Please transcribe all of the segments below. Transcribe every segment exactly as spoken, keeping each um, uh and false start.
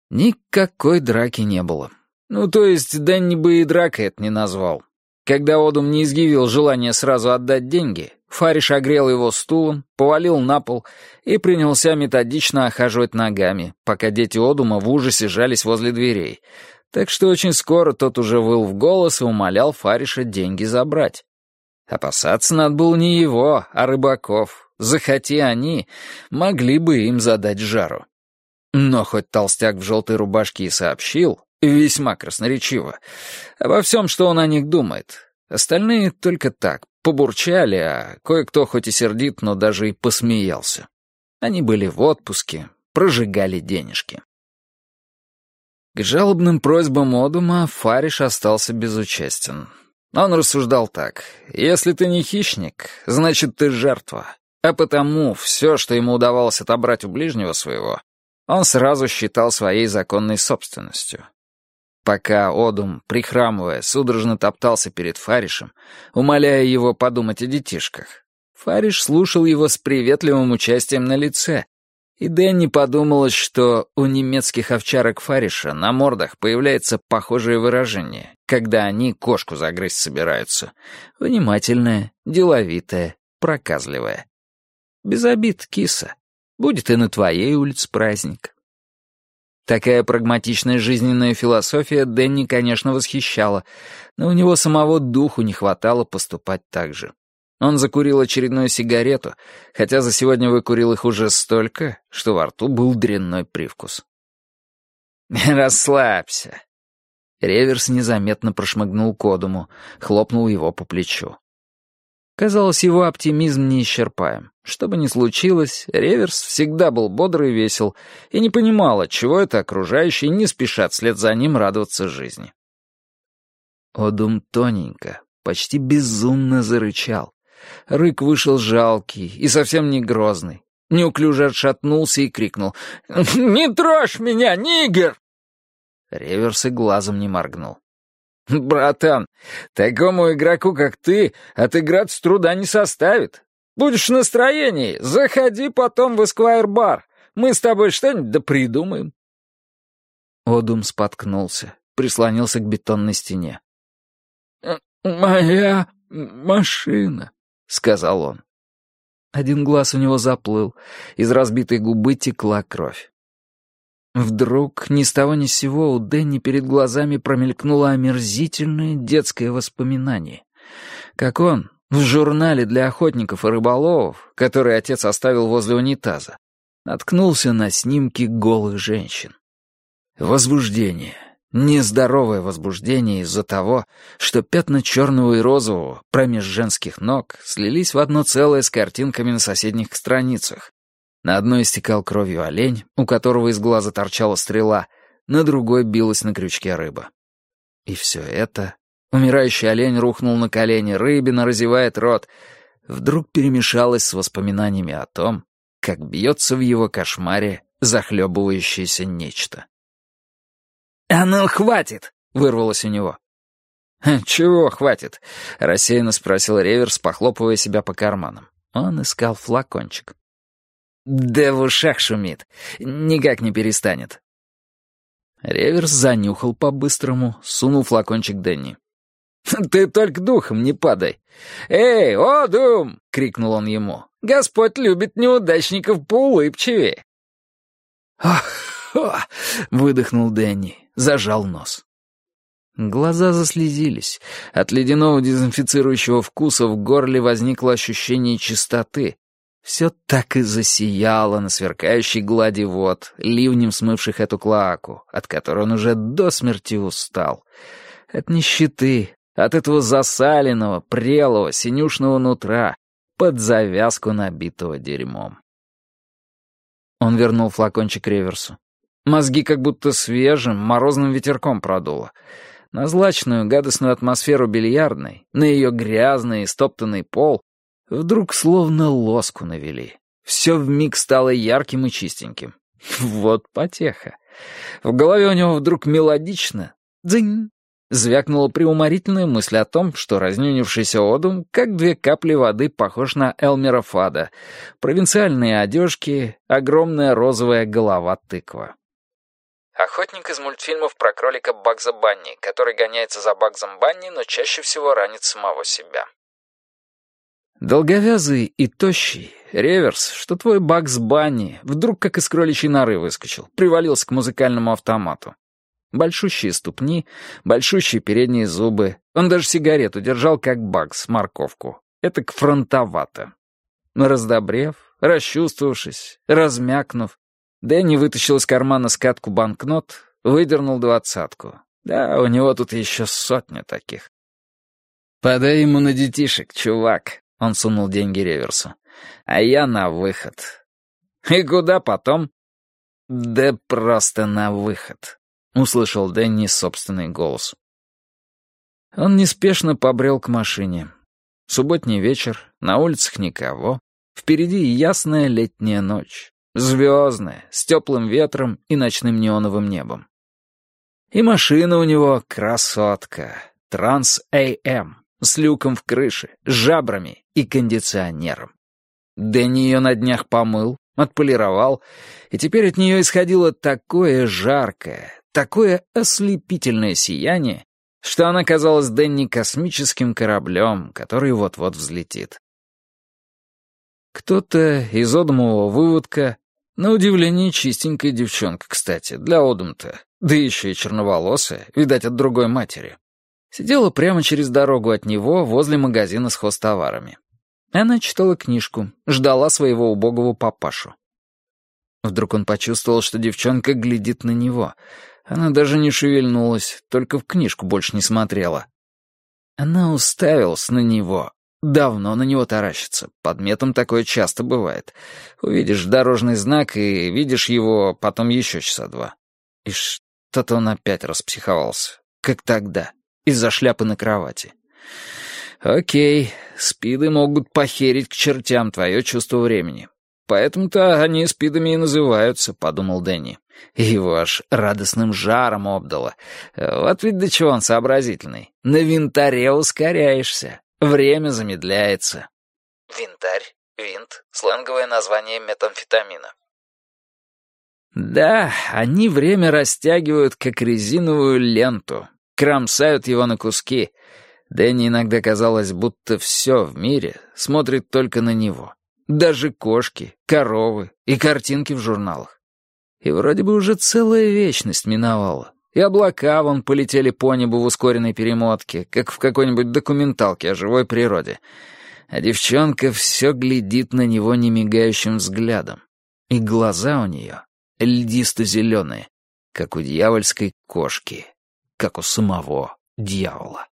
Никакой драки не было. Ну, то есть, Дэнни бы и дракой это не назвал. Когда Одум не изъявил желания сразу отдать деньги, Фариш огрел его стулом, повалил на пол и принялся методично охаживать ногами, пока дети Одума в ужасе жались возле дверей. Так что очень скоро тот уже выл в голос и умолял Фариша деньги забрать. Опасаться надо было не его, а рыбаков. Захоти они, могли бы им задать жару. Но хоть толстяк в желтой рубашке и сообщил, весьма красноречиво, обо всем, что он о них думает, остальные только так, побурчали, а кое-кто хоть и сердит, но даже и посмеялся. Они были в отпуске, прожигали денежки. К жалобным просьбам Одума Фариш остался безучастен. Он рассуждал так: если ты не хищник, значит ты жертва, а потому все, что ему удавалось отобрать у ближнего своего, он сразу считал своей законной собственностью. Пока Одум, прихрамывая, судорожно топтался перед Фаришем, умоляя его подумать о детишках, Фариш слушал его с приветливым участием на лице, и Дэнни подумалось, что у немецких овчарок Фариша на мордах появляется похожее выражение, когда они кошку загрызть собираются. Внимательное, деловитое, проказливое. Без обид, киса. Будет и на твоей улице праздник. Такая прагматичная жизненная философия Дэнни, конечно, восхищала, но у него самого духу не хватало поступать так же. Он закурил очередную сигарету, хотя за сегодня выкурил их уже столько, что во рту был дрянной привкус. «Расслабься». Реверс незаметно прошмыгнул к Одуму, хлопнул его по плечу. Казалось, его оптимизм неисчерпаем. Что бы ни случилось, Реверс всегда был бодр и весел, и не понимал, отчего это окружающие не спешат вслед за ним радоваться жизни. Одум тоненько, почти безумно зарычал. Рык вышел жалкий и совсем не грозный. Неуклюже отшатнулся и крикнул: «Не трожь меня, нигер!» Реверс и глазом не моргнул. «Братан, такому игроку, как ты, отыграться труда не составит. Будешь в настроении, заходи потом в Эсквайр-бар. Мы с тобой что-нибудь да придумаем». Одум споткнулся, прислонился к бетонной стене. «Моя машина», — сказал он. Один глаз у него заплыл, из разбитой губы текла кровь. Вдруг, ни с того ни с сего, у Дэнни перед глазами промелькнуло омерзительное детское воспоминание. Как он, в журнале для охотников и рыболовов, который отец оставил возле унитаза, наткнулся на снимки голых женщин. Возбуждение. Нездоровое возбуждение из-за того, что пятна черного и розового промеж женских ног слились в одно целое с картинками на соседних страницах. На одной истекал кровью олень, у которого из глаза торчала стрела, на другой билась на крючке рыба. И все это... Умирающий олень рухнул на колени, рыбина разевает рот. Вдруг перемешалось с воспоминаниями о том, как бьется в его кошмаре захлебывающееся нечто. «А ну, хватит!» — вырвалось у него. «Чего хватит?» — рассеянно спросил Реверс, похлопывая себя по карманам. Он искал флакончик. «Да в ушах шумит. Никак не перестанет». Реверс занюхал по-быстрому, сунул флакончик Дэнни. «Ты только духом не падай. Эй, Одум!» — крикнул он ему. «Господь любит неудачников поулыбчивее». «Ох!» — выдохнул Дэнни, зажал нос. Глаза заслезились. От ледяного дезинфицирующего вкуса в горле возникло ощущение чистоты. Все так и засияло на сверкающей глади вод, ливнем смывших эту клоаку, от которой он уже до смерти устал. От нищеты, от этого засаленного, прелого, синюшного нутра, под завязку набитого дерьмом. Он вернул флакончик Реверсу. Мозги как будто свежим, морозным ветерком продуло. На злачную, гадостную атмосферу бильярдной, на ее грязный и стоптанный пол вдруг словно лоску навели. Все вмиг стало ярким и чистеньким. Вот потеха. В голове у него вдруг мелодично «дзынь» звякнула преуморительная мысль о том, что разнюнившийся Одум, как две капли воды, похож на Элмера Фада. Провинциальные одежки, огромная розовая голова тыква. Охотник из мультфильмов про кролика Багза Банни, который гоняется за Багзом Банни, но чаще всего ранит самого себя. Долговязый и тощий, реверс, что твой Багз Банни вдруг как из кроличьей норы выскочил, привалился к музыкальному автомату. Большущие ступни, большущие передние зубы. Он даже сигарету держал, как Багз, морковку. Этак фронтовато. Раздобрев, расчувствовавшись, размякнув, Дэнни вытащил из кармана скатку банкнот, выдернул двадцатку. Да, у него тут еще сотня таких. «Подай ему на детишек, чувак», — он сунул деньги реверсу. «А я на выход». «И куда потом?» «Да просто на выход», — услышал Дэнни собственный голос. Он неспешно побрел к машине. Субботний вечер, на улицах никого, впереди ясная летняя ночь, звездная, с теплым ветром и ночным неоновым небом. И машина у него красотка, Транс-эй эм, с люком в крыше, с жабрами и кондиционером. Дэнни ее на днях помыл, отполировал, и теперь от нее исходило такое жаркое, такое ослепительное сияние, что она казалась Дэнни космическим кораблем, который вот-вот взлетит. Кто-то из Одумового выводка, на удивление чистенькая девчонка, кстати, для Одум-то, да еще и черноволосая, видать, от другой матери, сидела прямо через дорогу от него возле магазина с хозтоварами. Она читала книжку, ждала своего убогого папашу. Вдруг он почувствовал, что девчонка глядит на него. Она даже не шевельнулась, только в книжку больше не смотрела. Она уставилась на него. Давно на него таращится. Под метом такое часто бывает. Увидишь дорожный знак и видишь его потом еще часа два. И что-то он опять распсиховался. Как тогда, из-за шляпы на кровати. Окей, спиды могут похерить к чертям твое чувство времени. Поэтому-то они спидами и называются, подумал Дэнни. Его аж радостным жаром обдало. Вот ведь до чего он сообразительный. На винтаре ускоряешься. Время замедляется. Винтарь, винт, сленговое название метамфетамина. Да, они время растягивают, как резиновую ленту, кромсают его на куски. Дэнни иногда казалось, будто все в мире смотрит только на него. Даже кошки, коровы и картинки в журналах. И вроде бы уже целая вечность миновала. И облака вон полетели по небу в ускоренной перемотке, как в какой-нибудь документалке о живой природе. А девчонка все глядит на него немигающим взглядом. И глаза у нее льдисто-зеленые, как у дьявольской кошки, как у самого дьявола.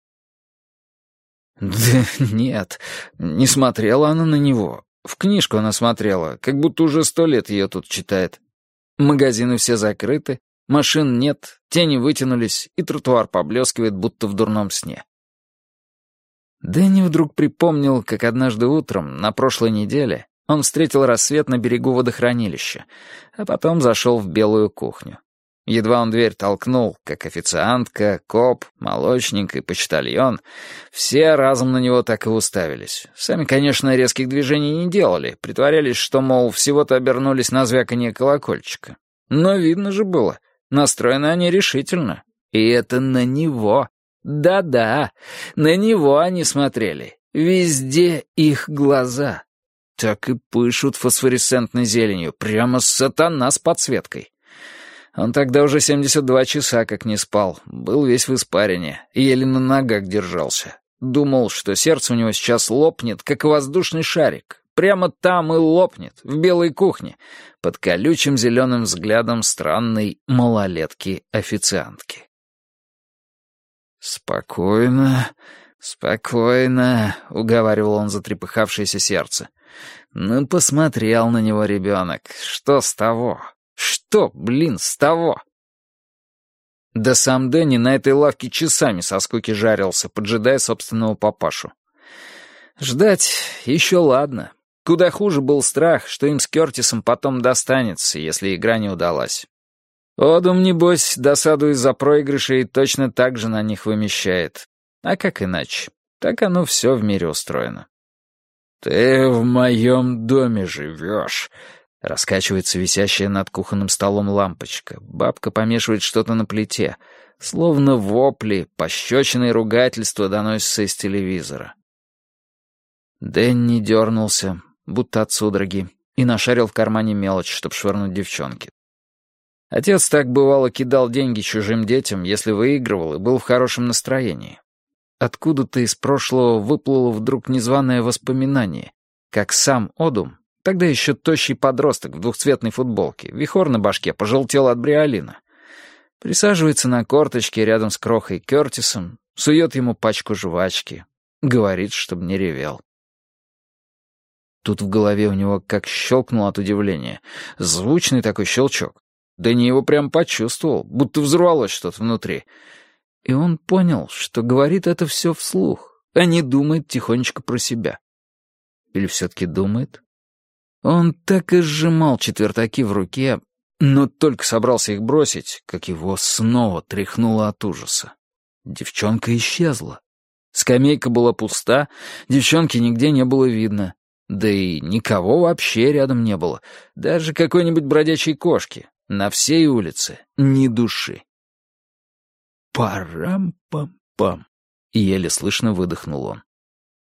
Да нет, не смотрела она на него. В книжку она смотрела, как будто уже сто лет ее тут читает. Магазины все закрыты, машин нет, тени вытянулись, и тротуар поблескивает, будто в дурном сне. Дэнни вдруг припомнил, как однажды утром, на прошлой неделе, он встретил рассвет на берегу водохранилища, а потом зашел в белую кухню. Едва он дверь толкнул, как официантка, коп, молочник и почтальон, все разом на него так и уставились. Сами, конечно, резких движений не делали, притворялись, что, мол, всего-то обернулись на звяканье колокольчика. Но видно же было, настроены они решительно. И это на него. Да-да, на него они смотрели. Везде их глаза. Так и пышут фосфоресцентной зеленью, прямо сатана с подсветкой. Он тогда уже семьдесят два часа как не спал, был весь в испарине, еле на ногах держался. Думал, что сердце у него сейчас лопнет, как воздушный шарик. Прямо там и лопнет, в белой кухне, под колючим зеленым взглядом странной малолетки-официантки. «Спокойно, спокойно», — уговаривал он затрепыхавшееся сердце. «Ну, посмотрел на него ребенок. Что с того? Что, блин, с того?» Да сам Дэнни на этой лавке часами со скуки жарился, поджидая собственного папашу. Ждать еще ладно. Куда хуже был страх, что им с Кёртисом потом достанется, если игра не удалась. Одум, небось, досаду из-за проигрышей точно так же на них вымещает. А как иначе? Так оно все в мире устроено. «Ты в моем доме живешь», Раскачивается висящая над кухонным столом лампочка. Бабка помешивает что-то на плите. Словно вопли, пощечины и ругательства доносятся из телевизора. Дэнни дернулся, будто от судороги, и нашарил в кармане мелочь, чтобы швырнуть девчонке. Отец так бывало кидал деньги чужим детям, если выигрывал и был в хорошем настроении. Откуда-то из прошлого выплыло вдруг незваное воспоминание, как сам Одум, тогда еще тощий подросток в двухцветной футболке, вихор на башке пожелтел от бриолина, присаживается на корточке рядом с крохой Кертисом, сует ему пачку жвачки, говорит, чтобы не ревел. Тут в голове у него как щелкнуло от удивления. Звучный такой щелчок. Дэнни его прям почувствовал, будто взорвалось что-то внутри. И он понял, что говорит это все вслух, а не думает тихонечко про себя. Или все-таки думает? Он так и сжимал четвертаки в руке, но только собрался их бросить, как его снова тряхнуло от ужаса. Девчонка исчезла. Скамейка была пуста, девчонки нигде не было видно. Да и никого вообще рядом не было, даже какой-нибудь бродячей кошки. На всей улице ни души. «Парам-пам-пам», — еле слышно выдохнул он.